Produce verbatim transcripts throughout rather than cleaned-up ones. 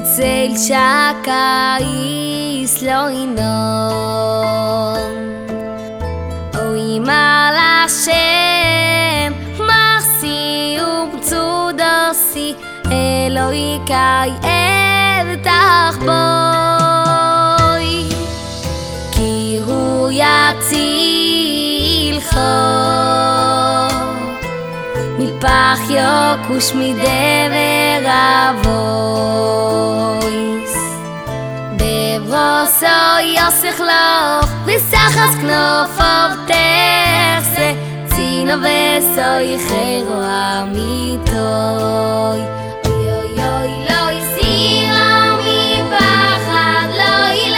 צל שהקיץ לא ינום אוי מעל השם מחסי ובצודוסי אלוהי קאי אבטח בוי כי הוא יצילך מפח יוקוש מדבר אבויס בברוסו יוסך לך וסחס כנוף אבטח זה צינו וסוי חירו אמיתוי אוי אוי אוי לא יסירו מפחד לא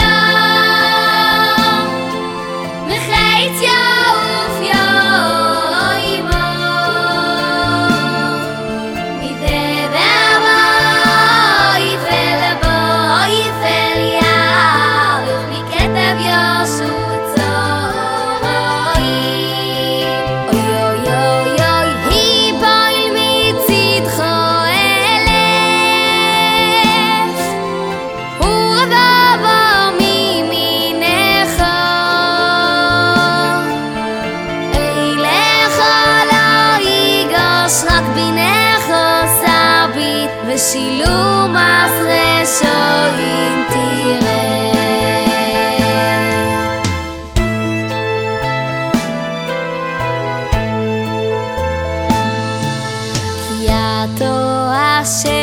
ילום מחץ יעוף יוימו מדבר בוי ולבוי וליערך מכתב יושו צורוי אוי אוי אוי אוי היפול מצדך אלף ורבבו מימינך אילך לא ייגש רק בינך סבית ושילום הפרשוין תראה כי אתו השם